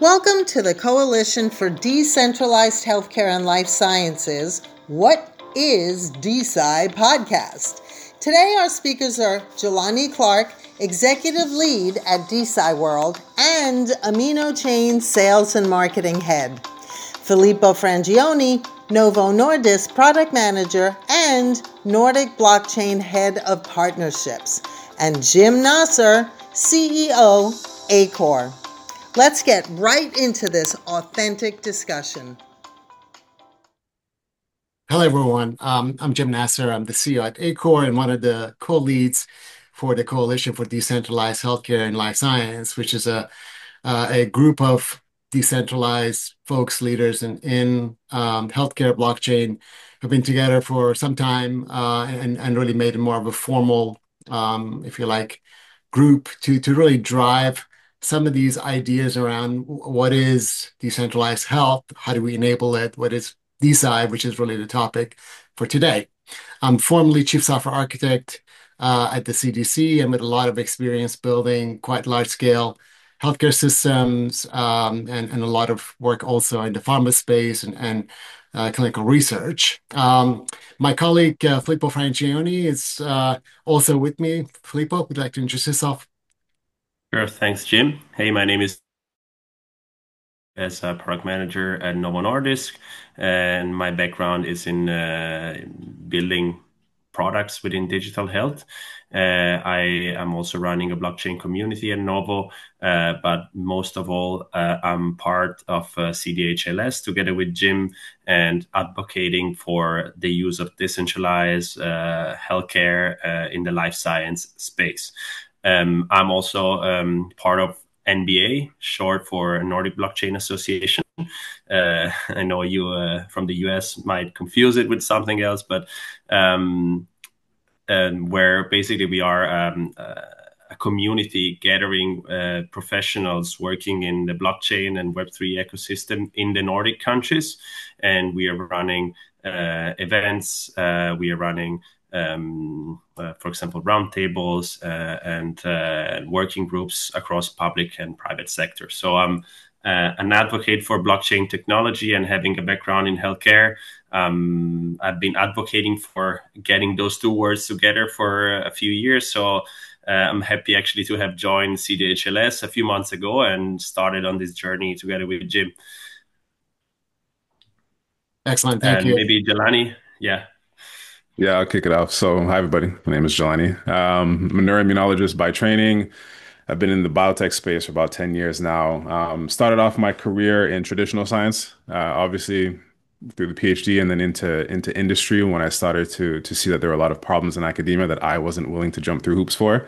Welcome to the Coalition for Decentralized Healthcare and Life Sciences. What is DeSci podcast? Today our speakers are Jelani Clark, Executive Lead at DeSci World, and Amino Chain Sales and Marketing Head. Filippo Frangioni, Novo Nordisk Product Manager and Nordic Blockchain Head of Partnerships. And Jim Nasser, CEO, Acor. Let's get right into this authentic discussion. Hello, everyone. I'm Jim Nasser. I'm the CEO at Acor and one of the co-leads for the Coalition for Decentralized Healthcare and Life Science, which is a group of decentralized folks, leaders in healthcare blockchain who've been together for some time and really made it more of a formal, if you like, group to really drive some of these ideas around what is decentralized health, how do we enable it, what is DeSci, which is really the topic for today. I'm formerly Chief Software Architect at the CDC and with a lot of experience building quite large-scale healthcare systems and a lot of work also in the pharma space and clinical research. My colleague Filippo Frangioni is also with me. Filippo, would you like to introduce yourself? Sure. Thanks, Jim. Hey, my name is as a product manager at Novo Nordisk, and my background is in building products within digital health. I am also running a blockchain community at Novo, but most of all, I'm part of CDHLS together with Jim and advocating for the use of decentralized healthcare in the life science space. I'm also part of NBA, short for Nordic Blockchain Association. I know you from the US might confuse it with something else, but where basically we are a community gathering professionals working in the blockchain and Web3 ecosystem in the Nordic countries. And we are running events, we are running for example, roundtables and working groups across public and private sector. So I'm an advocate for blockchain technology and having a background in healthcare. I've been advocating for getting those two words together for a few years. So I'm happy actually to have joined CDHLS a few months ago and started on this journey together with Jim. Excellent. Thank And you. maybe Jelani, yeah. Yeah, I'll kick it off. So, hi, everybody. My name is Jelani. I'm a neuroimmunologist by training. I've been in the biotech space for about 10 years now. Started off my career in traditional science, obviously through the PhD and then into industry when I started to see that there were a lot of problems in academia that I wasn't willing to jump through hoops for.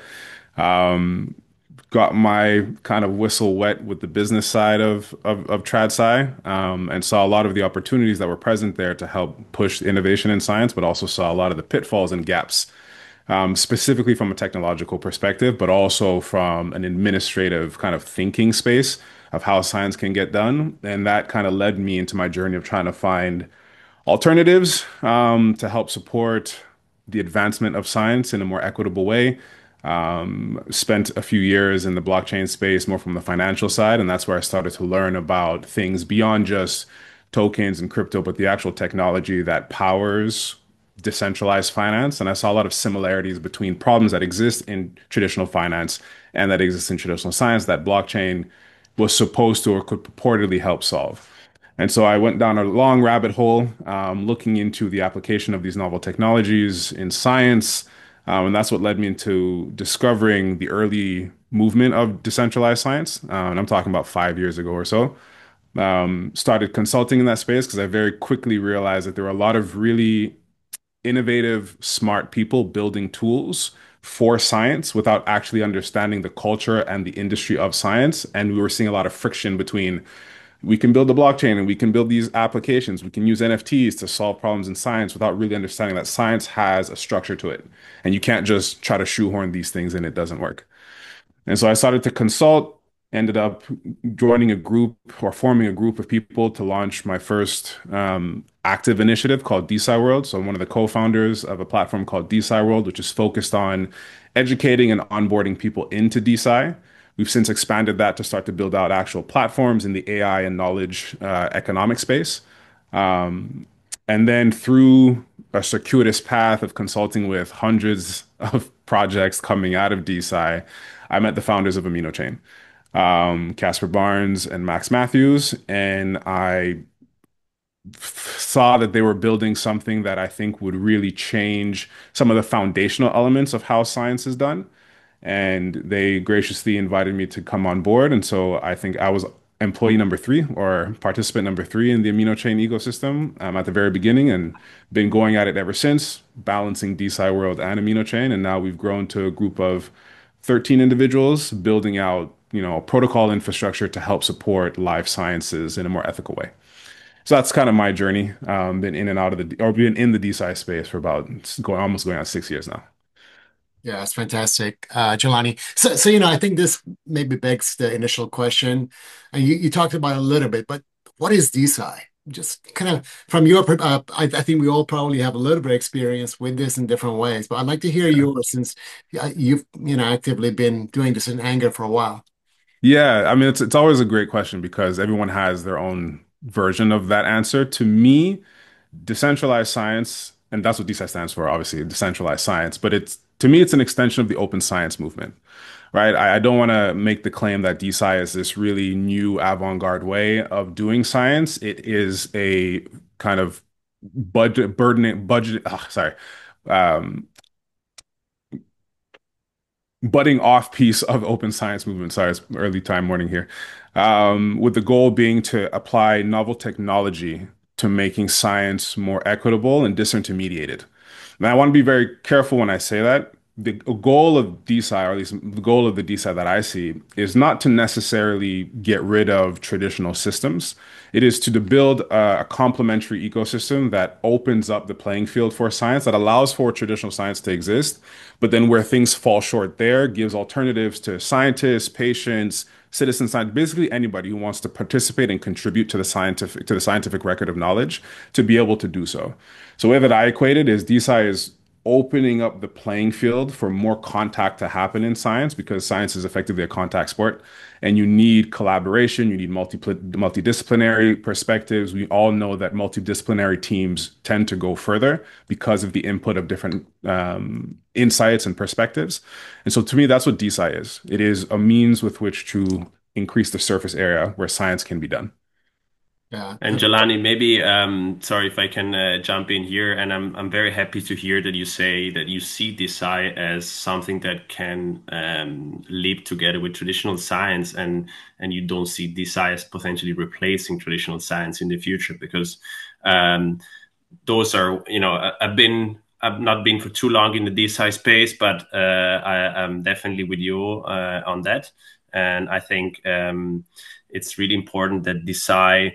Um, Got my kind of whistle wet with the business side of TradSci, and saw a lot of the opportunities that were present there to help push innovation in science, but also saw a lot of the pitfalls and gaps, specifically from a technological perspective, but also from an administrative kind of thinking space of how science can get done. And that kind of led me into my journey of trying to find alternatives to help support the advancement of science in a more equitable way. Spent a few years in the blockchain space, more from the financial side, and that's where I started to learn about things beyond just tokens and crypto, but the actual technology that powers decentralized finance. And I saw a lot of similarities between problems that exist in traditional finance and that exist in traditional science that blockchain was supposed to or could purportedly help solve. And so I went down a long rabbit hole, looking into the application of these novel technologies in science. And that's what led me into discovering the early movement of decentralized science. And I'm talking about 5 years ago or so. Started consulting in that space because I very quickly realized that there were a lot of really innovative, smart people building tools for science without actually understanding the culture and the industry of science. And we were seeing a lot of friction between we can build a blockchain and we can build these applications. We can use NFTs to solve problems in science without really understanding that science has a structure to it. And you can't just try to shoehorn these things in, it doesn't work. And so I started to consult, ended up joining a group or forming a group of people to launch my first active initiative called DeSci World. So I'm one of the co-founders of a platform called DeSci World, which is focused on educating and onboarding people into DeSci We've since expanded that to start to build out actual platforms in the AI and knowledge economic space. Um, and then through a circuitous path of consulting with hundreds of projects coming out of DeSci, I met the founders of AminoChain, Casper Barnes and Max Matthews, and I saw that they were building something that I think would really change some of the foundational elements of how science is done. And they graciously invited me to come on board. And so I think I was employee number three or participant number three in the AminoChain ecosystem at the very beginning and been going at it ever since, balancing DeSci World and AminoChain. And now we've grown to a group of 13 individuals building out, protocol infrastructure to help support life sciences in a more ethical way. So that's kind of my journey. Been in and out of or been in the DeSci space for about almost going on 6 years now. Yeah, it's fantastic, Jelani. So I think this maybe begs the initial question, and you talked about it a little bit, but what is DeSci? Just kind of from I think we all probably have a little bit of experience with this in different ways, but I'd like to hear Yeah. yours since you've actively been doing this in anger for a while. Yeah, I mean it's always a great question because everyone has their own version of that answer. To me, decentralized science, and that's what DeSci stands for, obviously, decentralized science, but it's to me it's an extension of the open science movement, right? I don't want to make the claim that DeSci is this really new avant-garde way of doing science. It is a kind of sorry. Um, budding off piece of open science movement. Sorry, it's early time morning here. With the goal being to apply novel technology to making science more equitable and disintermediated. And I want to be very careful when I say that. The goal of DeSci, or at least the goal of the DeSci that I see, is not to necessarily get rid of traditional systems. It is to build a complementary ecosystem that opens up the playing field for science, that allows for traditional science to exist, but then where things fall short there, gives alternatives to scientists, patients, citizen science, basically anybody who wants to participate and contribute to the scientific record of knowledge to be able to do so. So the way that I equate it is DeSci is opening up the playing field for more contact to happen in science because science is effectively a contact sport and you need collaboration, you need multidisciplinary perspectives. We all know that multidisciplinary teams tend to go further because of the input of different insights and perspectives. And so to me, that's what DeSci is. It is a means with which to increase the surface area where science can be done. Yeah. And Jelani, maybe sorry if I can jump in here, and I'm very happy to hear that you say that you see DeSci as something that can live together with traditional science, and you don't see DeSci as potentially replacing traditional science in the future, because those are, I've not been for too long in the DeSci space, but I'm definitely with you on that, and I think it's really important that DeSci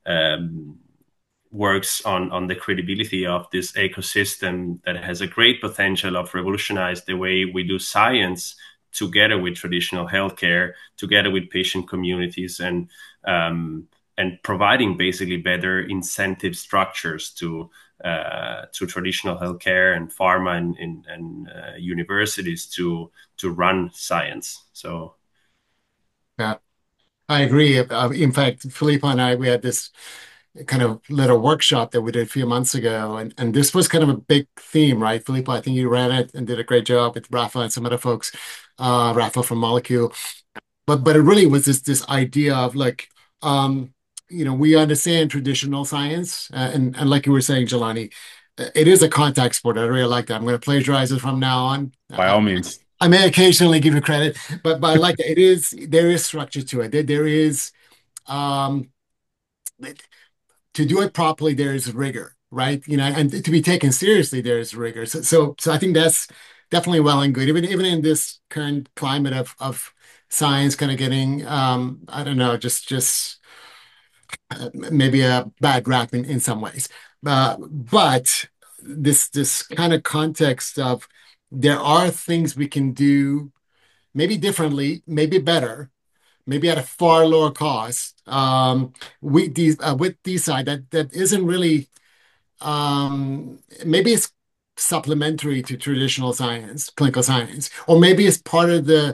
works on the credibility of this ecosystem that has a great potential of revolutionize the way we do science together with traditional healthcare, together with patient communities, and providing basically better incentive structures to traditional healthcare and pharma and universities to run science. So. Yeah, I agree. In fact, Filippo and I, we had this kind of little workshop that we did a few months ago, and this was kind of a big theme, right? Filippo, I think you ran it and did a great job with Rafa and some other folks, Rafa from Molecule. But it really was this idea of like, we understand traditional science, and like you were saying, Jelani, it is a contact sport. I really like that. I'm going to plagiarize it from now on. By all means. I may occasionally give you credit, but I like that. There is structure to it. There is um, to do it properly. There is rigor, right? And to be taken seriously, there is rigor. So I think that's definitely well and good. Even in this current climate of science, kind of getting I don't know, just maybe a bad rap in some ways. But this kind of context of there are things we can do maybe differently, maybe better, maybe at a far lower cost. With DeSci that isn't really maybe it's supplementary to traditional science, clinical science, or maybe it's part of the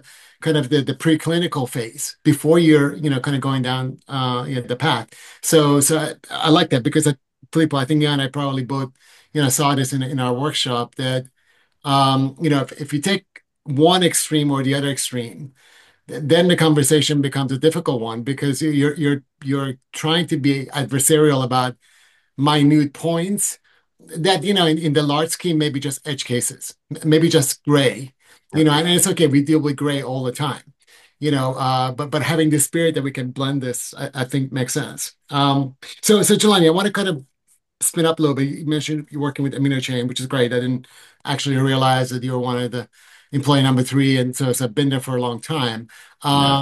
kind of the preclinical phase before you're, kind of going down the path. So I like that because Filippo, I think you and I probably both, saw this in our workshop that if you take one extreme or the other extreme, then the conversation becomes a difficult one because you're trying to be adversarial about minute points that in the large scheme maybe just edge cases, maybe just gray, and it's okay, we deal with gray all the time, but having the spirit that we can blend this, I think makes sense. So Jelani, I want to kind of spin up a little bit. You mentioned you're working with AminoChain, which is great. I didn't actually realize that you were one of the employee number three, and so I've been there for a long time. Yeah.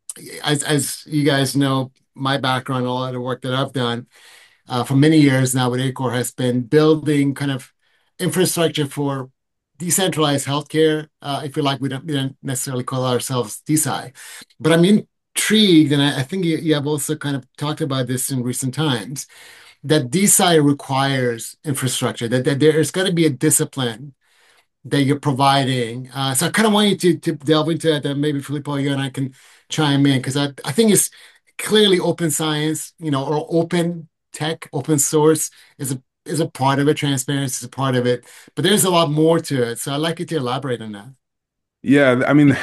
As you guys know, my background, a lot of the work that I've done for many years now with ACOR has been building kind of infrastructure for decentralized healthcare. If you like, we don't necessarily call ourselves DeSci, but I'm intrigued, and I think you have also kind of talked about this in recent times, that DeSci requires infrastructure, that there's got to be a discipline that you're providing. So I kind of want you to delve into that, that maybe Filippo, you and I can chime in, because I think it's clearly open science, or open tech, open source is a part of it. Transparency is a part of it, but there's a lot more to it. So I'd like you to elaborate on that. Yeah, I mean,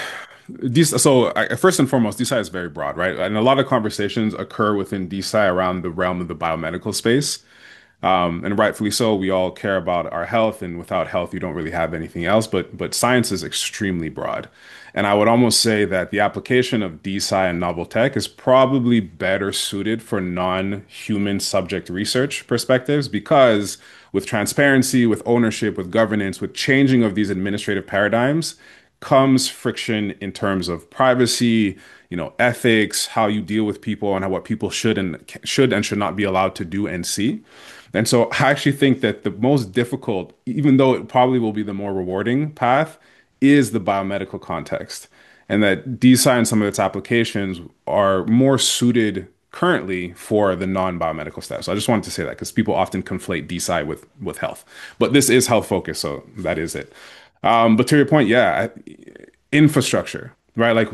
first and foremost, DeSci is very broad, right? And a lot of conversations occur within DeSci around the realm of the biomedical space. And rightfully so, we all care about our health, and without health, you don't really have anything else. But science is extremely broad, and I would almost say that the application of DeSci and novel tech is probably better suited for non-human subject research perspectives, because with transparency, with ownership, with governance, with changing of these administrative paradigms, comes friction in terms of privacy, ethics, how you deal with people, and how what people should not be allowed to do and see. And so I actually think that the most difficult, even though it probably will be the more rewarding path, is the biomedical context. And that DeSci and some of its applications are more suited currently for the non-biomedical stuff. So I just wanted to say that because people often conflate DeSci with health. But this is health focused, so that is it. But to your point, yeah, infrastructure, right? Like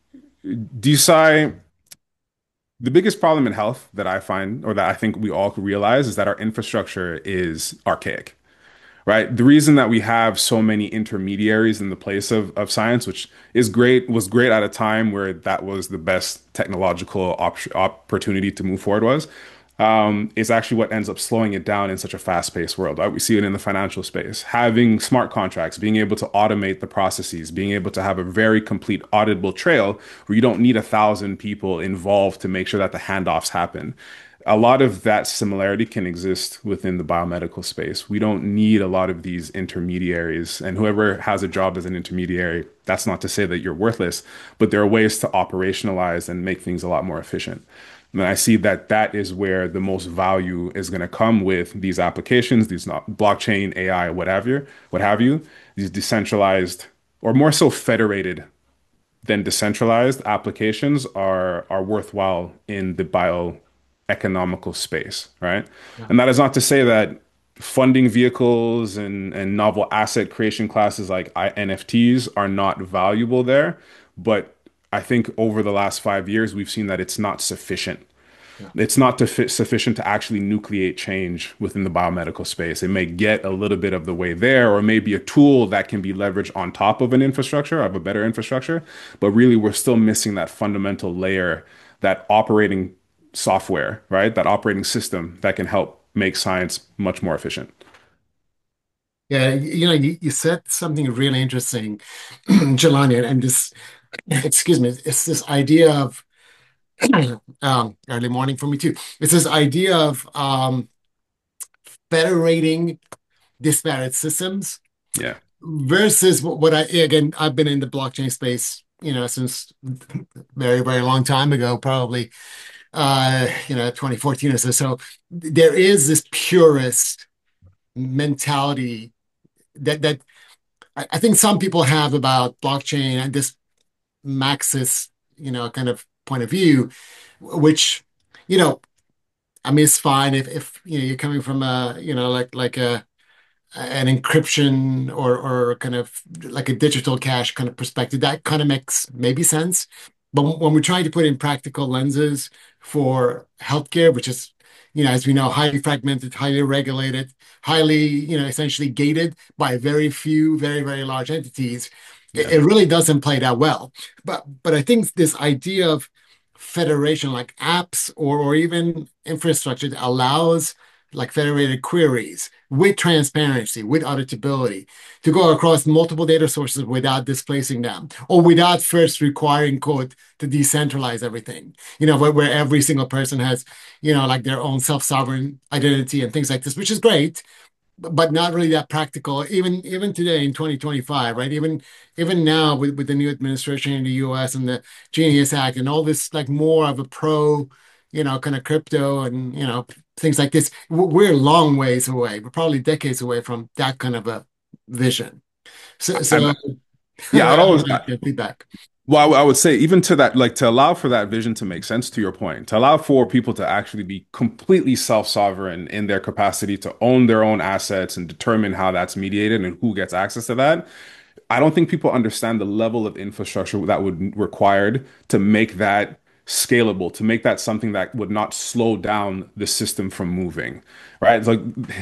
DeSci, the biggest problem in health that I find, or that I think we all realize, is that our infrastructure is archaic, right? The reason that we have so many intermediaries in the place of science, which is great, was great at a time where that was the best technological opportunity to move forward is actually what ends up slowing it down in such a fast-paced world. Right? We see it in the financial space. Having smart contracts, being able to automate the processes, being able to have a very complete auditable trail where you don't need 1,000 people involved to make sure that the handoffs happen. A lot of that similarity can exist within the biomedical space. We don't need a lot of these intermediaries, and whoever has a job as an intermediary, that's not to say that you're worthless, but there are ways to operationalize and make things a lot more efficient. And I see that that is where the most value is going to come with these applications, these not blockchain, AI, what have you, these decentralized or more so federated than decentralized applications are worthwhile in the bioeconomical space, right? Yeah. And that is not to say that funding vehicles and novel asset creation classes like NFTs are not valuable there, but I think over the last 5 years, we've seen that it's not sufficient. Yeah. It's not sufficient to actually nucleate change within the biomedical space. It may get a little bit of the way there, or maybe a tool that can be leveraged on top of an infrastructure, of a better infrastructure. But really, we're still missing that fundamental layer, that operating software, right? That operating system that can help make science much more efficient. Yeah, you said something really interesting, Jelani, and this, excuse me, it's this idea of early morning for me too. It's this idea of federating disparate systems Yeah. versus what I've been in the blockchain space, since very, very long time ago, probably, 2014 or so. So there is this purist mentality that I think some people have about blockchain and this Marxist, kind of point of view, which, you know, I mean, it's fine if you're coming from a, like a an encryption or kind of like a digital cash kind of perspective, that kind of makes maybe sense. But when we're trying to put in practical lenses for healthcare, which is, as we know, highly fragmented, highly regulated, highly, essentially gated by very few, very, very large entities, it, Yeah. it really doesn't play that well. But I think this idea of federation, like apps or even infrastructure that allows like federated queries with transparency, with auditability, to go across multiple data sources without displacing them, or without first requiring code to decentralize everything, where every single person has, like their own self-sovereign identity and things like this, which is great, but not really that practical, even today in 2025, right? Even now with the new administration in the US and the Genius Act and all this like more of a pro, kind of crypto and things like this, we're a long ways away. We're probably decades away from that kind of a vision. So Yeah, I'd I always, would like your feedback. well, I would say even to that, like to allow for that vision to make sense, to your point, to allow for people to actually be completely self-sovereign in their capacity to own their own assets and determine how that's mediated and who gets access to that. I don't think people understand the level of infrastructure that would required to make that scalable, to make that something that would not slow down the system from moving, right? It's like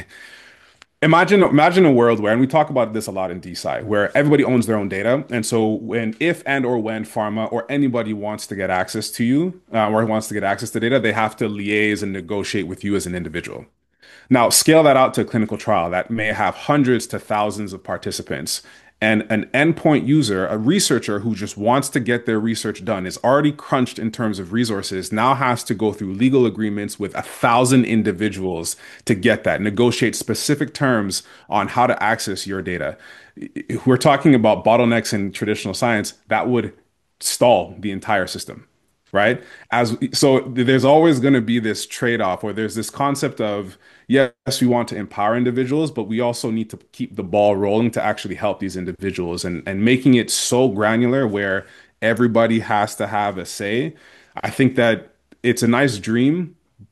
imagine a world where, and we talk about this a lot in DeSci, where everybody owns their own data, and so if and or when pharma or anybody wants to get access to you or wants to get access to data, they have to liaise and negotiate with you as an individual. Now, scale that out to a clinical trial that may have hundreds to thousands of participants. And an endpoint user, a researcher who just wants to get their research done, is already crunched in terms of resources, now has to go through legal agreements with 1,000 individuals to get that, negotiate specific terms on how to access your data. If we're talking about bottlenecks in traditional science, that would stall the entire system, right? As so there's always going to be this trade-off where there's this concept of yes, we want to empower individuals, but we also need to keep the ball rolling to actually help these individuals and making it so granular where everybody has to have a say. I think that it's a nice dream,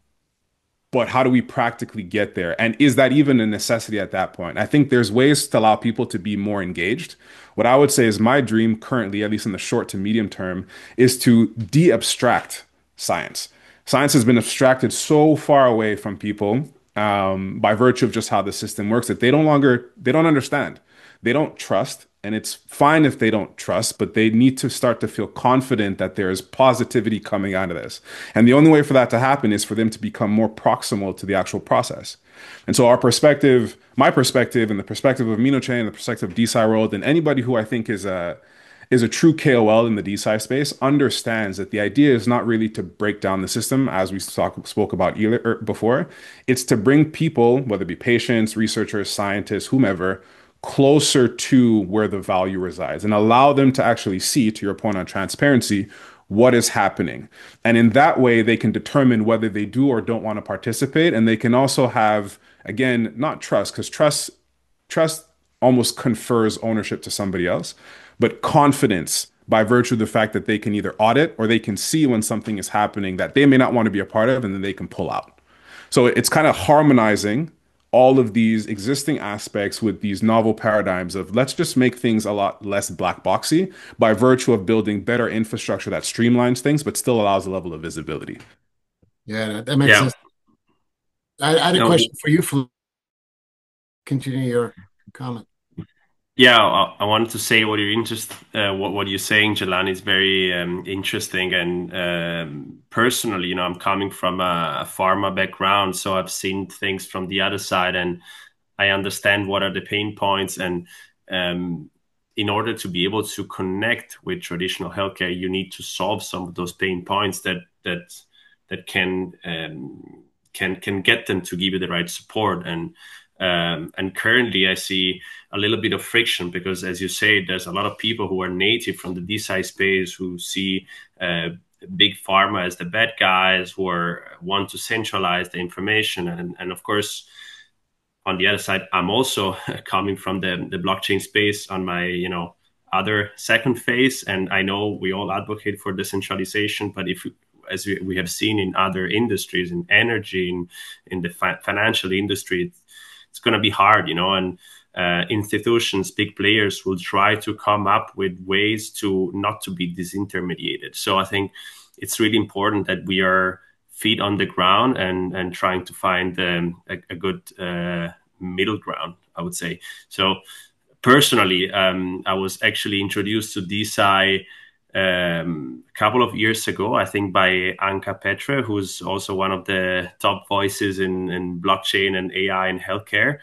but how do we practically get there? And is that even a necessity at that point? I think there's ways to allow people to be more engaged. What I would say is my dream currently, at least in the short to medium term, is to de-abstract science. Science has been abstracted so far away from people by virtue of just how the system works that they don't understand. They don't trust, and it's fine if they don't trust, but they need to start to feel confident that there is positivity coming out of this. And the only way for that to happen is for them to become more proximal to the actual process. And so our perspective, my perspective, and the perspective of Minochain, and the perspective of DeSci World, and anybody who I think is a true KOL in the DeSci space understands that the idea is not really to break down the system as we spoke about before. It's to bring people, whether it be patients, researchers, scientists, whomever, closer to where the value resides and allow them to actually see, to your point on transparency, what is happening. And in that way, they can determine whether they do or don't want to participate. And they can also have, again, not trust, because trust almost confers ownership to somebody else, but confidence by virtue of the fact that they can either audit or they can see when something is happening that they may not want to be a part of, and then they can pull out. So it's kind of harmonizing all of these existing aspects with these novel paradigms of let's just make things a lot less black boxy by virtue of building better infrastructure that streamlines things but still allows a level of visibility. Yeah, that makes Yeah. sense. I had a No, question for you, Flo. Continue your comment. yeah, I wanted to say what you're saying, Jelani, is very interesting. And personally, I'm coming from a pharma background, so I've seen things from the other side, and I understand what are the pain points. And in order to be able to connect with traditional healthcare, you need to solve some of those pain points that can get them to give you the right support. And currently, I see a little bit of friction because, as you say, there's a lot of people who are native from the DeSci space who see big pharma as the bad guys who want to centralize the information. And of course, on the other side, I'm also coming from the blockchain space on my other second phase, and I know we all advocate for decentralization, but as we have seen in other industries, in energy, in the financial industry, it's going to be hard, and institutions, big players will try to come up with ways to not to be disintermediated. So I think it's really important that we are feet on the ground and trying to find a good middle ground, I would say. So personally, I was actually introduced to DeSci a couple of years ago, I think by Anka Petre, who's also one of the top voices in blockchain and AI in healthcare.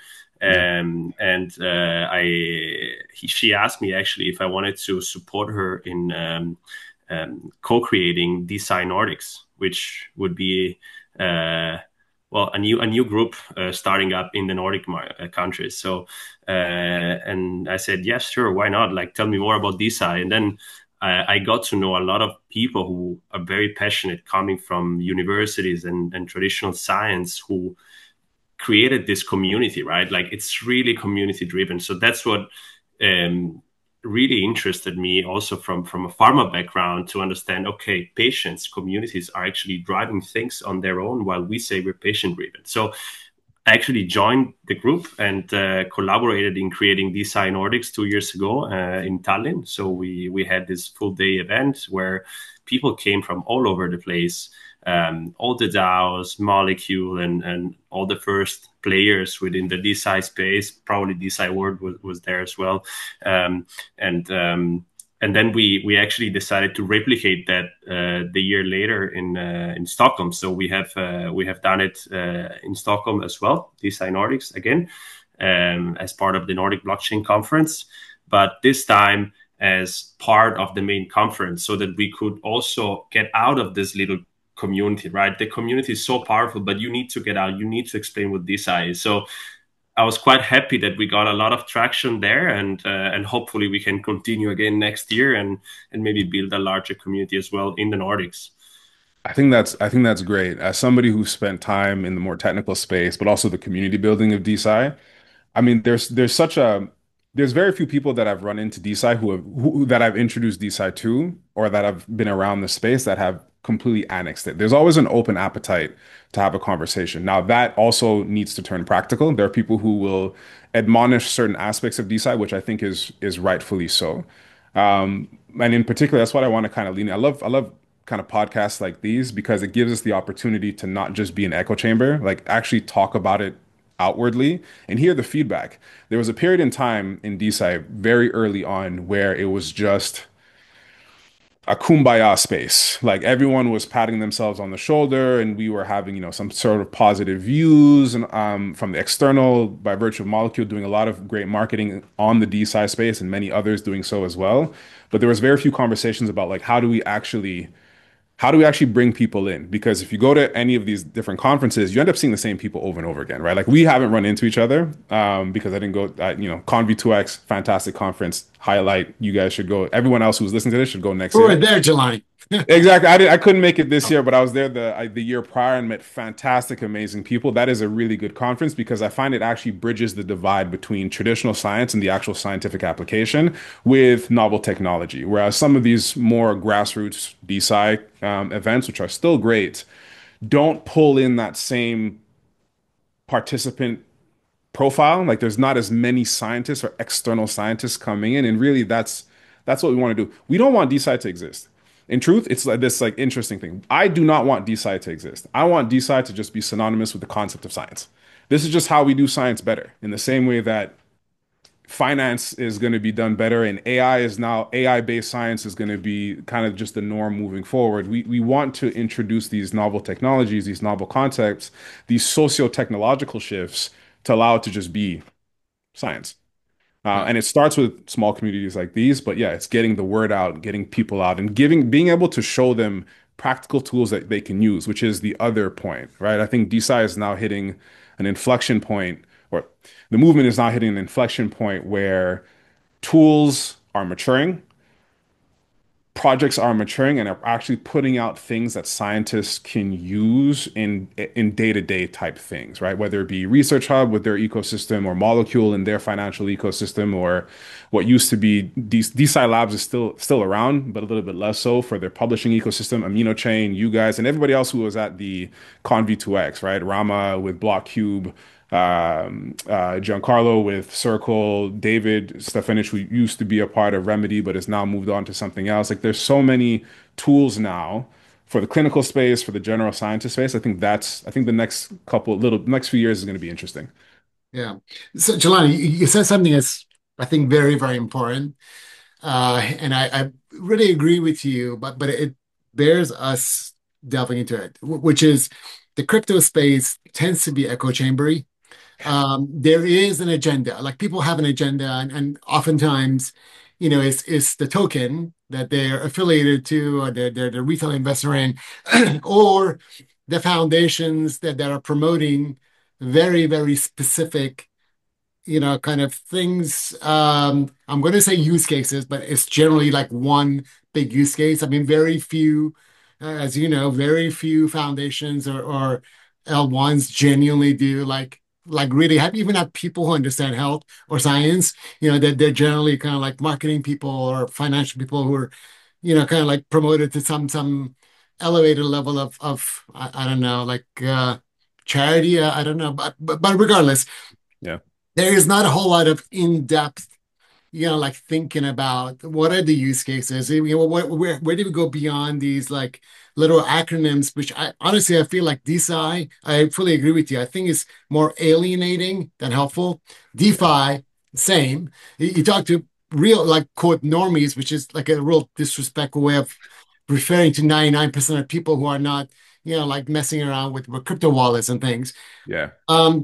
She asked me actually if I wanted to support her in co-creating DeSci Nordics, which would be a new group starting up in the Nordic countries. So and I said, yes, sure, why not? Like, tell me more about DeSci. And then I got to know a lot of people who are very passionate, coming from universities and traditional science, who created this community, right? Like, it's really community driven. So that's what really interested me also from a pharma background, to understand, okay, patients, communities are actually driving things on their own, while we say we're patient driven. So I actually joined the group and collaborated in creating DeSci Nordics 2 years ago in Tallinn. So we had this full day event where people came from all over the place, all the DAOs, Molecule, and all the first players within the DeSci space. Probably DeSci World was there as well. And then we actually decided to replicate that the year later in Stockholm. So we have done it in Stockholm as well, DeSci Nordics again, as part of the Nordic Blockchain Conference, but this time as part of the main conference, so that we could also get out of this little community, right? The community is so powerful, but you need to get out. You need to explain what DeSci is. So I was quite happy that we got a lot of traction there, and hopefully we can continue again next year and maybe build a larger community as well in the Nordics. I think that's great. As somebody who spent time in the more technical space, but also the community building of DeSci, I mean, there's very few people that I've run into DeSci that I've introduced DeSci to, or that have been around the space, that have completely annexed it. There's always an open appetite to have a conversation. Now, that also needs to turn practical. There are people who will admonish certain aspects of DeSci, which I think is rightfully so. And in particular, that's what I want to kind of lean. I love kind of podcasts like these, because it gives us the opportunity to not just be an echo chamber, like actually talk about it outwardly and hear the feedback. There was a period in time in DeSci very early on where it was just a kumbaya space. Like, everyone was patting themselves on the shoulder, and we were having, some sort of positive views, and from the external, by virtue of Molecule doing a lot of great marketing on the DeSci space, and many others doing so as well. But there was very few conversations about, like, how do we actually bring people in? Because if you go to any of these different conferences, you end up seeing the same people over and over again, right? Like, we haven't run into each other because I didn't go, Conv2X, fantastic conference, highlight. You guys should go. Everyone else who's listening to this should go next year. We're there, Jelani. Exactly. I couldn't make it this year, but I was there the year prior and met fantastic, amazing people. That is a really good conference, because I find it actually bridges the divide between traditional science and the actual scientific application with novel technology. Whereas some of these more grassroots DeSci events, which are still great, don't pull in that same participant profile. Like, there's not as many scientists or external scientists coming in, and really that's what we want to do. We don't want DeSci to exist. In truth, it's like this like interesting thing. I do not want DeSci to exist. I want DeSci to just be synonymous with the concept of science. This is just how we do science better. In the same way that finance is going to be done better, and AI-based science is going to be kind of just the norm moving forward. We want to introduce these novel technologies, these novel concepts, these socio-technological shifts, to allow it to just be science. And it starts with small communities like these, but yeah, it's getting the word out, getting people out, and being able to show them practical tools that they can use, which is the other point, right? I think DeSci is now hitting an inflection point, or the movement is now hitting an inflection point, where tools are maturing, projects are maturing, and are actually putting out things that scientists can use in day-to-day type things, right? Whether it be Research Hub with their ecosystem, or Molecule in their financial ecosystem, or what used to be DeSci Labs is still around, but a little bit less so, for their publishing ecosystem, AminoChain, you guys, and everybody else who was at the Conv2X, right? Rama with Blockcube, Giancarlo with Circle, David Stefanich, who used to be a part of Remedy but has now moved on to something else. Like there's so many tools now for the clinical space, for the general scientist space. I think the next few years is going to be interesting. Yeah. So, Jelani, you said something that's, I think, very, very important. And I really agree with you, but it bears us delving into it, which is the crypto space tends to be echo chambery. There is an agenda, like people have an agenda, and oftentimes, it's the token that they're affiliated to, or they're the retail investor in, or the foundations that are promoting very, very specific kind of things. I'm going to say use cases, but it's generally like one big use case. I mean, very few, as you know, very few foundations or L1s genuinely do like really have even have people who understand health or science. That they're generally kind of like marketing people or financial people who are, kind of like promoted to some elevated level of I don't know, like charity. I don't know, but regardless Yeah. there is not a whole lot of in-depth, like thinking about what are the use cases. Where do we go beyond these like little acronyms, which I honestly I feel like DeSci, I fully agree with you. I think it's more alienating than helpful. Yeah. DeFi, same. You talk to real like quote normies, which is like a real disrespectful way of referring to 99% of people who are not, like messing around with crypto wallets and things. Yeah. Um,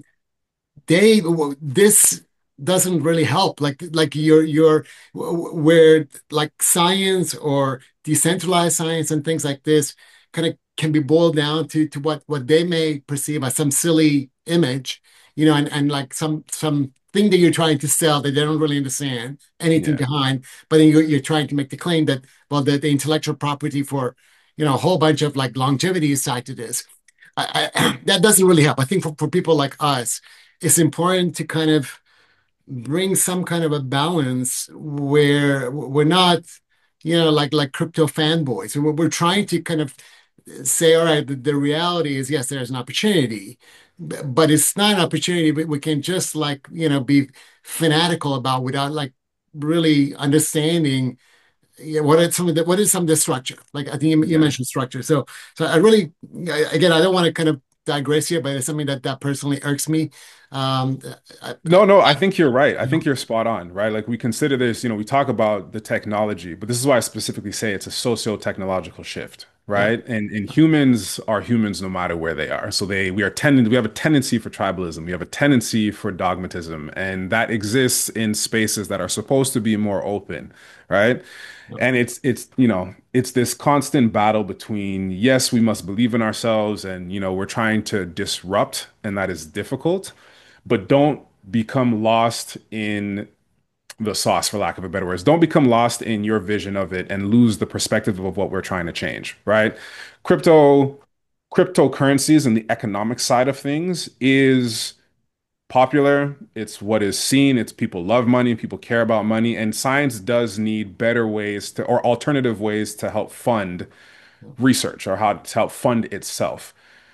this doesn't really help like your where like science or decentralized science and things like this kind of can be boiled down to what they may perceive as some silly image, and like some thing that you're trying to sell that they don't really understand anything Yeah. behind, but then you're trying to make the claim that, well, the intellectual property for a whole bunch of like longevity is tied to this. That doesn't really help. I think for people like us, it's important to kind of bring some kind of a balance where we're not, like crypto fanboys. We're trying to kind of say, all right, the reality is, yes, there's an opportunity, but it's not an opportunity we can just like, be fanatical about without like really understanding, yeah, what is some of the structure? Like I think you Yeah. mentioned structure. So I really, again, I don't want to kind of digress here, but it's something that personally irks me. Um, No, no, I think you're right. I you know, think you're spot on, right? Like we consider this, we talk about the technology, but this is why I specifically say it's a socio-technological shift, yeah, right? And humans are humans no matter where they are. So we have a tendency for tribalism, we have a tendency for dogmatism, and that exists in spaces that are supposed to be more open, right? yeah, And it's this constant battle between, yes, we must believe in ourselves and, we're trying to disrupt, and that is difficult, but don't become lost in the sauce, for lack of a better words. Don't become lost in your vision of it and lose the perspective of what we're trying to change, right? Crypto, cryptocurrencies and the economic side of things is popular. It's what is seen. It's people love money, people care about money, and science does need better ways to, or alternative ways to help fund research or how to help fund itself,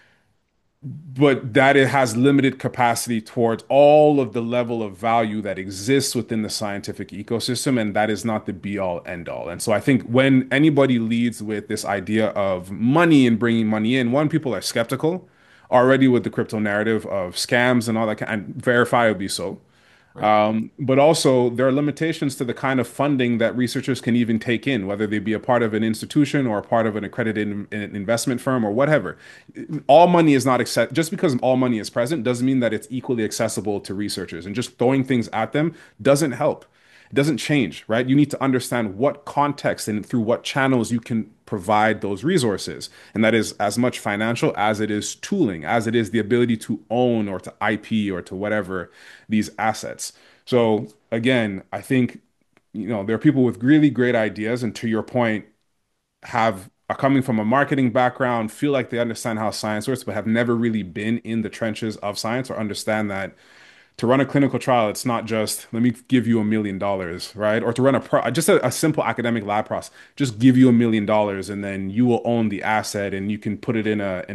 but that it has limited capacity towards all of the level of value that exists within the scientific ecosystem, and that is not the be all end all. And so I think when anybody leads with this idea of money and bringing money in, one, people are skeptical already with the crypto narrative of scams and all that, and verifiably so. right. But also, there are limitations to the kind of funding that researchers can even take in, whether they be a part of an institution or a part of an accredited investment firm or whatever. All money is not accept just because all money is present doesn't mean that it's equally accessible to researchers. And just throwing things at them doesn't help. It doesn't change, right? You need to understand what context and through what channels you can provide those resources. And that is as much financial as it is tooling, as it is the ability to own or to IP or to whatever these assets. So again, I think, there are people with really great ideas, and to your point, are coming from a marketing background, feel like they understand how science works, but have never really been in the trenches of science or understand that to run a clinical trial, it's not just let me give you $1 million, right? Or to run just a simple academic lab process, just give you $1 million and then you will own the asset and you can put it in a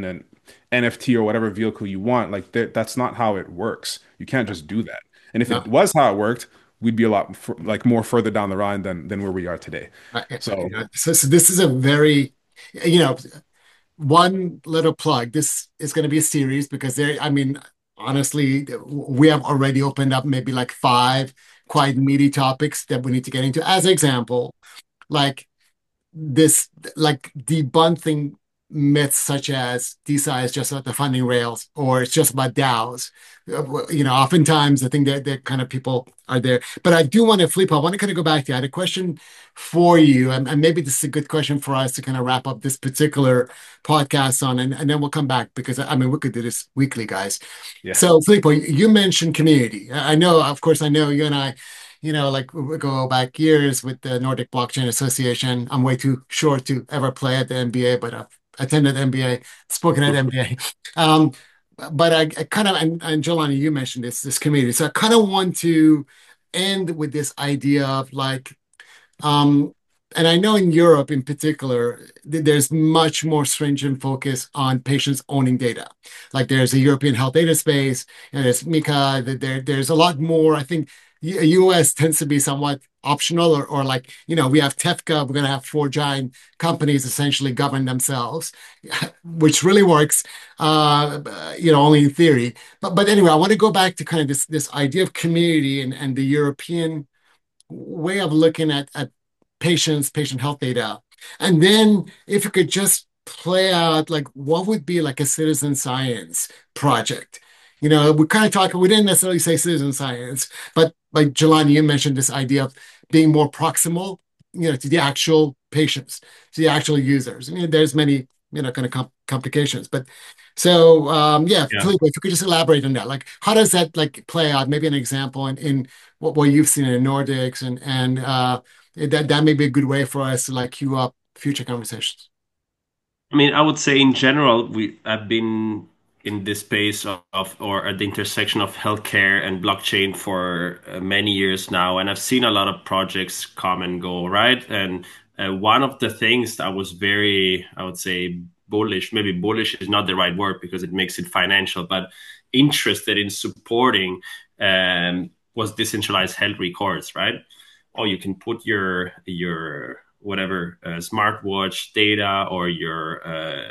NFT or whatever vehicle you want. Like that's not how it works. You can't just do that. And if No, it was how it worked, we'd be a lot like more further down the line than where we are today. So so this is a very, you know, one little plug. This is going to be a series because I mean, honestly, we have already opened up maybe like five quite meaty topics that we need to get into. As an example, like this, like debunking myths such as DeSci is just about the funding rails or it's just about DAOs. Oftentimes I think that kind of people are there. But I do want to, Filippo, I want to kind of go back to you. I had a question for you, and maybe this is a good question for us to kind of wrap up this particular podcast on, and then we'll come back because I mean we could do this weekly, guys. yeah. So Filippo, you mentioned community. I know, of course, I know you and I like we go back years with the Nordic Blockchain Association. I'm way too short to ever play at the NBA, but I've attended NBA, spoken at NBA. Um, but I kind of, and Jelani, you mentioned this community. So I kind of want to end with this idea of like, um, and I know in Europe in particular, there's much more stringent focus on patients owning data. Like there's a European health data space, and there's MiCA. There's a lot more. I think US tends to be somewhat optional, or like, we have TEFCA. We're going to have four giant companies essentially govern themselves, which really works, only in theory. But anyway, I want to go back to kind of this idea of community and the European way of looking at patient health data. And then if you could just play out like what would be like a citizen science project. We kind of talk, we didn't necessarily say citizen science, but like Jelani, you mentioned this idea of being more proximal, to the actual patients, to the actual users. I mean, there's many, kind of complications, but so yeah, Yeah. Filippo, if you could just elaborate on that, like how does that like play out? Maybe an example in what you've seen in the Nordics, and that may be a good way for us to like queue up future conversations. I mean, I would say in general, I've been in this space of or at the intersection of healthcare and blockchain for many years now, and I've seen a lot of projects come and go, right? And one of the things that was very, I would say, bullish, maybe bullish is not the right word because it makes it financial, but interested in supporting was decentralized health records, right? Oh, you can put your whatever smartwatch data or your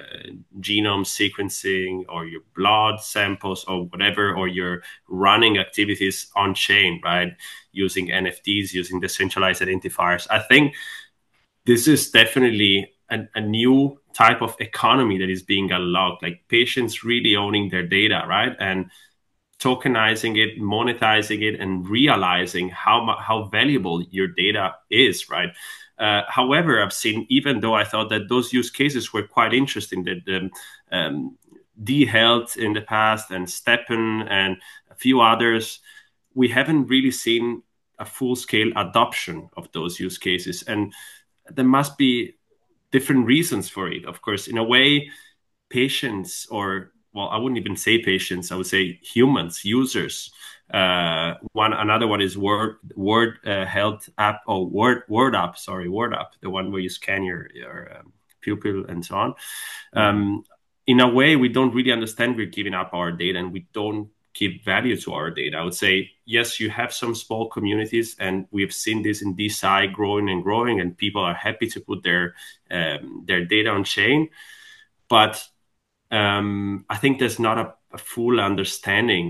genome sequencing or your blood samples or whatever, or your running activities on chain, right? Using NFTs, using decentralized identifiers. I think this is definitely a new type of economy that is being unlocked, like patients really owning their data, right? And tokenizing it, monetizing it, and realizing how valuable your data is, right? However, I've seen, even though I thought that those use cases were quite interesting, that D-Health in the past and Steppen and a few others, we haven't really seen a full-scale adoption of those use cases. And there must be different reasons for it. Of course, in a way, patients, or well, I wouldn't even say patients, I would say humans, users. Another one is Word Health app, or Word app, sorry, Word app, the one where you scan your pupil and so on. In a way, we don't really understand we're giving up our data, and we don't give value to our data. I would say, yes, you have some small communities, and we've seen this in DeSci growing and growing, and people are happy to put their data on chain. But I think there's not a full understanding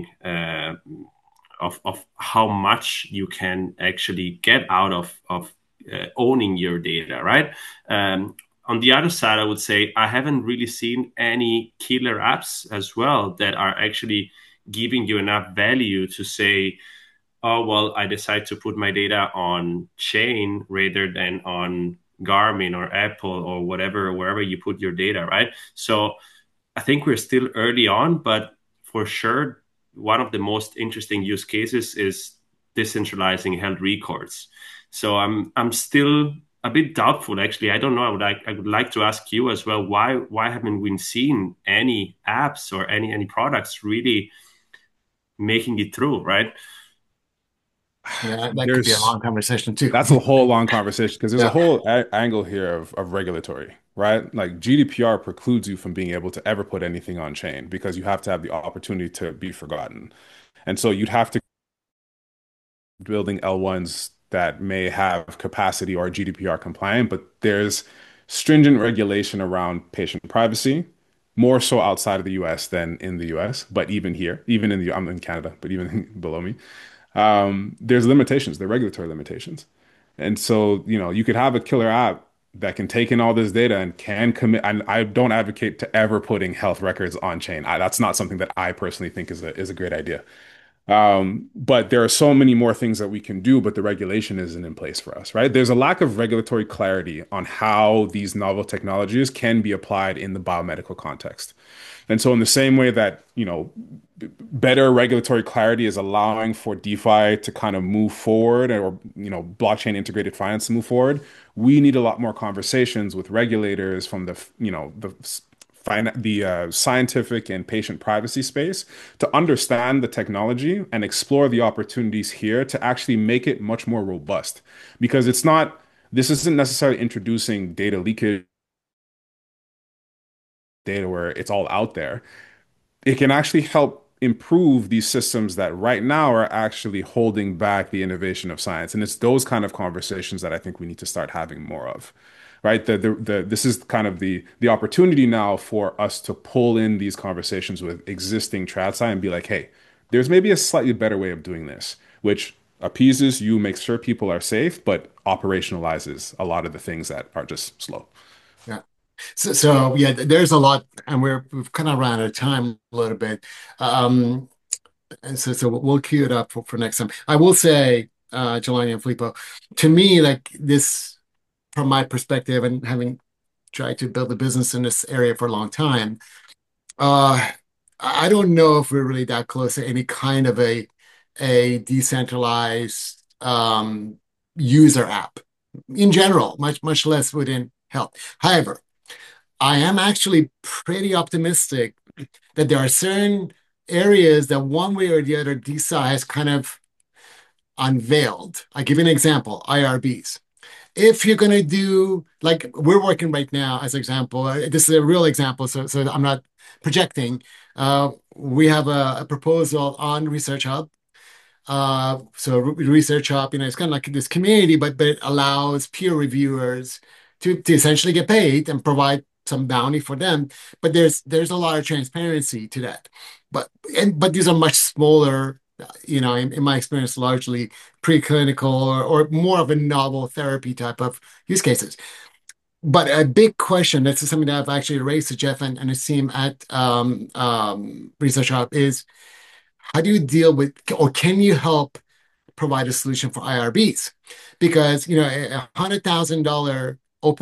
of how much you can actually get out of owning your data, right? On the other side, I would say I haven't really seen any killer apps as well that are actually giving you enough value to say, oh, well, I decide to put my data on chain rather than on Garmin or Apple or whatever, wherever you put your data, right? So I think we're still early on, but for sure, one of the most interesting use cases is decentralizing health records. So I'm still a bit doubtful, actually. I don't know. I would like to ask you as well. Why haven't we seen any apps or any products really making it through, right? Yeah, that could be a long conversation too. That's a whole long conversation because there's a Yeah. whole angle here of regulatory, right? Like GDPR precludes you from being able to ever put anything on chain because you have to have the opportunity to be forgotten. And so you'd have to building L1s that may have capacity or GDPR compliant, but there's stringent regulation around patient privacy, more so outside of the US than in the US, but even here, even in the, I'm in Canada, but even below me, there's limitations, there are regulatory limitations. And so, you could have a killer app that can take in all this data and can commit. And I don't advocate to ever putting health records on chain. That's not something that I personally think is a great idea. But there are so many more things that we can do, but the regulation isn't in place for us, right? There's a lack of regulatory clarity on how these novel technologies can be applied in the biomedical context. And so in the same way that, better regulatory clarity is allowing for DeFi to kind of move forward or, blockchain integrated finance to move forward, we need a lot more conversations with regulators from the scientific and patient privacy space to understand the technology and explore the opportunities here to actually make it much more robust. Because this isn't necessarily introducing data leakage data where it's all out there. It can actually help improve these systems that right now are actually holding back the innovation of science. And it's those kind of conversations that I think we need to start having more of. Right. This is kind of the opportunity now for us to pull in these conversations with existing TradSci and be like, hey, there's maybe a slightly better way of doing this, which appeases you, makes sure people are safe, but operationalizes a lot of the things that are just slow. Yeah. So yeah, there's a lot, and we've kind of run out of time a little bit. And so we'll queue it up for next time. I will say, Jelani and Filippo, to me, like this, from my perspective, and having tried to build a business in this area for a long time, I don't know if we're really that close to any kind of a decentralized user app in general, much less within health. However, I am actually pretty optimistic that there are certain areas that one way or the other DeSci has kind of unveiled. I give you an example, IRBs. If you're going to do, like we're working right now, as example, this is a real example, so I'm not projecting. We have a proposal on Research Hub. Research Hub, it's kind of like this community, but it allows peer reviewers to essentially get paid and provide some bounty for them. But there's a lot of transparency to that. But these are much smaller, in my experience, largely preclinical or more of a novel therapy type of use cases. But a big question, that's something that I've actually raised to Jeff and his team at Research Hub is, how do you deal with, or can you help provide a solution for IRBs? Because, $100,000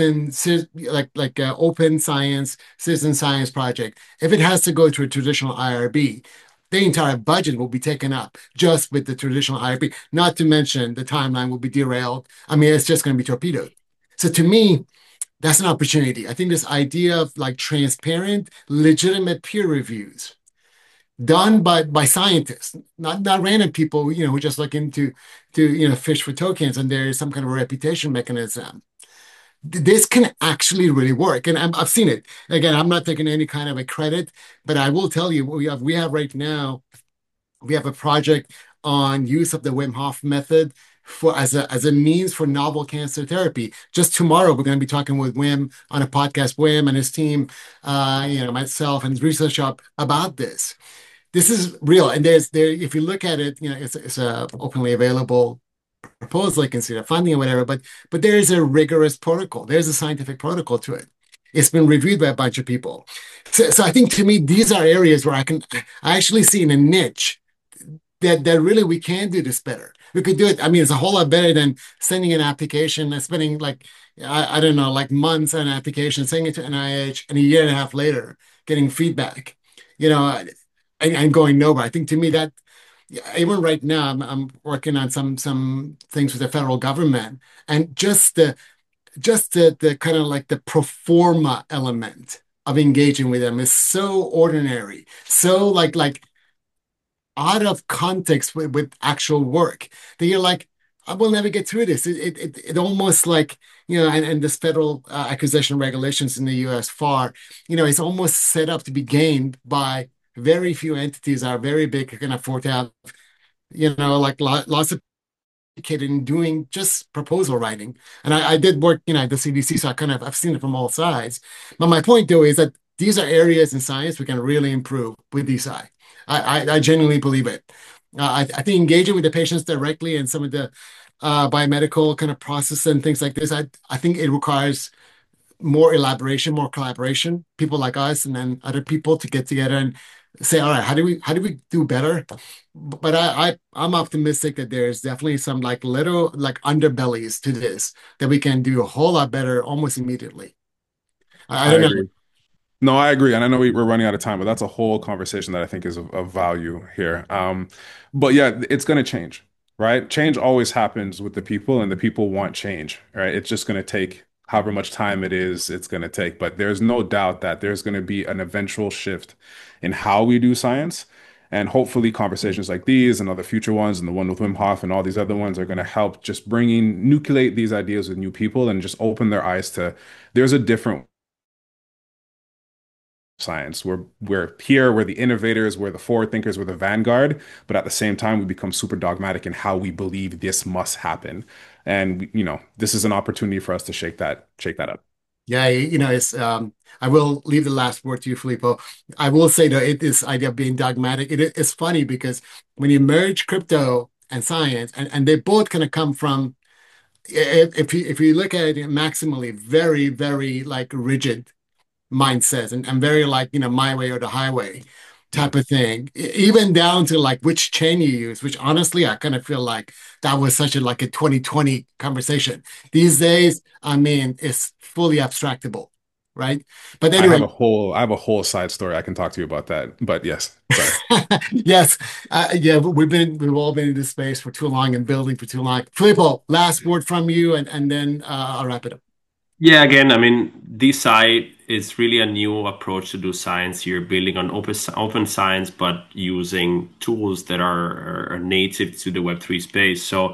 open science, citizen science project, if it has to go to a traditional IRB, the entire budget will be taken up just with the traditional IRB, not to mention the timeline will be derailed. I mean, it's just going to be torpedoed. So to me, that's an opportunity. I think this idea of like transparent, legitimate peer reviews done by scientists, not random people, who just looking to fish for tokens, and there is some kind of a reputation mechanism. This can actually really work, and I've seen it. Again, I'm not taking any kind of a credit, but I will tell you, we have right now, we have a project on use of the Wim Hof method as a means for novel cancer therapy. Just tomorrow, we're going to be talking with Wim on a podcast, Wim and his team, myself and his Research Hub about this. This is real, and if you look at it, it's a openly available proposal. You can see the funding or whatever, but there is a rigorous protocol. There's a scientific protocol to it. It's been reviewed by a bunch of people. So I think, to me, these are areas where I actually see in a niche that really we can do this better. We could do it. I mean, it's a whole lot better than sending an application and spending I don't know, like months on an application, sending it to NIH, and a year and a half later getting feedback. And going nowhere. I think, to me, that even right now, I'm working on some things with the federal government, and just the kind of like the pro forma element of engaging with them is so ordinary, so like out of context with actual work that you're like, I will never get through this. It almost like and this federal acquisition regulations in the U.S. FAR, it's almost set up to be gained by very few entities that are very big who can afford to have, like lots of educated in doing just proposal writing. And I did work, at the CDC, so I've seen it from all sides. But my point though is that these are areas in science we can really improve with DeSci. I genuinely believe it. I think engaging with the patients directly and some of the biomedical kind of process and things like this, I think it requires more elaboration, more collaboration, people like us and then other people to get together and say, all right, how do we do better? But I'm optimistic that there's definitely some like little like underbellies to this that we can do a whole lot better almost immediately. I I don't know. agree. No, I agree. And I know we're running out of time, but that's a whole conversation that I think is of value here. But yeah, it's going to change, right? Change always happens with the people, and the people want change, right? It's just going to take however much time it's going to take. But there's no doubt that there's going to be an eventual shift in how we do science. And hopefully conversations like these and other future ones and the one with Wim Hof and all these other ones are going to help just nucleate these ideas with new people and just open their eyes to there's a different science. We're here, we're the innovators, we're the forward thinkers, we're the vanguard, but at the same time, we become super dogmatic in how we believe this must happen. And this is an opportunity for us to shake that up. Yeah, it's I will leave the last word to you, Filippo. I will say though, this idea of being dogmatic, it's funny because when you merge crypto and science, and they both kind of come from, if you look at it maximally, very, very like rigid mindsets and very like, my way or the highway type of thing, even down to like which chain you use, which honestly, I kind of feel like that was such a 2020 conversation. These days, I mean, it's fully abstractable, right? But I have anyway, a whole side story I can talk to you about that. But yes, sorry. yes, yeah, we've all been in this space for too long and building for too long. Filippo, last word from you, and then I'll wrap it up. Yeah, again, I mean, DeSci is really a new approach to do science. You're building on open science, but using tools that are native to the Web3 space. So,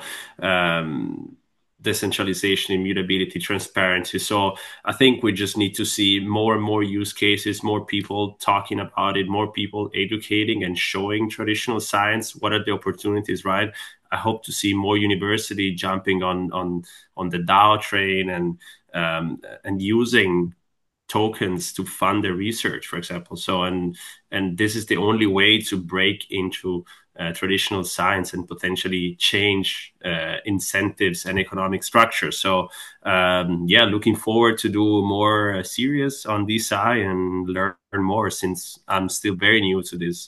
decentralization, immutability, transparency. So I think we just need to see more and more use cases, more people talking about it, more people educating and showing traditional science. What are the opportunities, right? I hope to see more university jumping on the DAO train and using tokens to fund their research, for example. So and this is the only way to break into traditional science and potentially change incentives and economic structure. So yeah, looking forward to do more series on DeSci and learn more, since I'm still very new to this.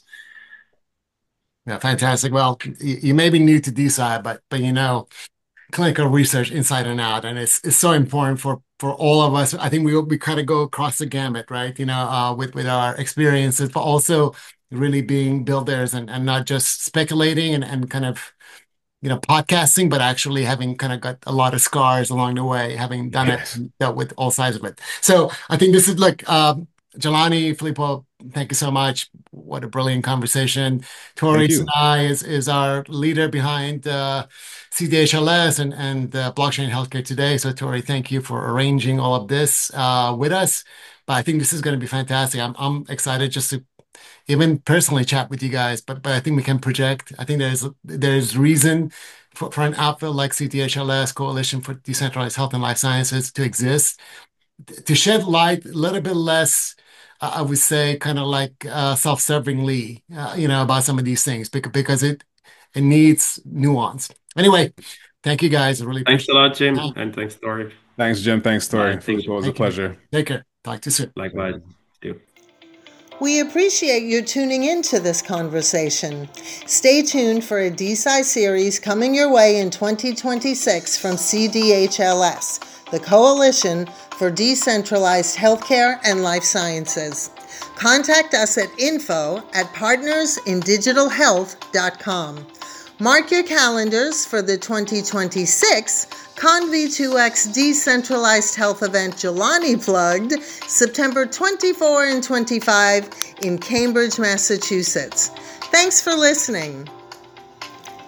Yeah, fantastic. Well, you may be new to DeSci, but clinical research inside and out, and it's so important for all of us. I think we kind of go across the gamut, right? With our experiences, but also really being builders and not just speculating and kind of podcasting, but actually having kind of got a lot of scars along the way, having done it, Yes. dealt with all sides of it. So I think this is like Jelani, Filippo, thank you so much. What a brilliant conversation. Tori Thank you. Sinai is our leader behind CDHLS and Blockchain Healthcare Today. So Tori, thank you for arranging all of this with us. But I think this is going to be fantastic. I'm excited just to even personally chat with you guys, but I think we can project. I think there's reason for an outfit like CTHLS, Coalition for Decentralized Health and Life Sciences, to exist, to shed light a little bit less, I would say, kind of like self-servingly, about some of these things because it needs nuance. Anyway, thank you guys. I really Thanks a appreciate lot, Jim, it. and thanks, Tori. Thanks, Jim. Thanks, Bye. Tori. Thank Filippo, you. it was a Thank you. pleasure. Take care. Talk to you soon. Likewise. Too. We appreciate you tuning into this conversation. Stay tuned for a DeSci series coming your way in 2026 from CDHLS, the Coalition for Decentralized Healthcare and Life Sciences. Contact us at info@partnersindigitalhealth.com. Mark your calendars for the 2026 ConV2X Decentralized Health event Jelani plugged, September 24 and 25 in Cambridge, Massachusetts. Thanks for listening.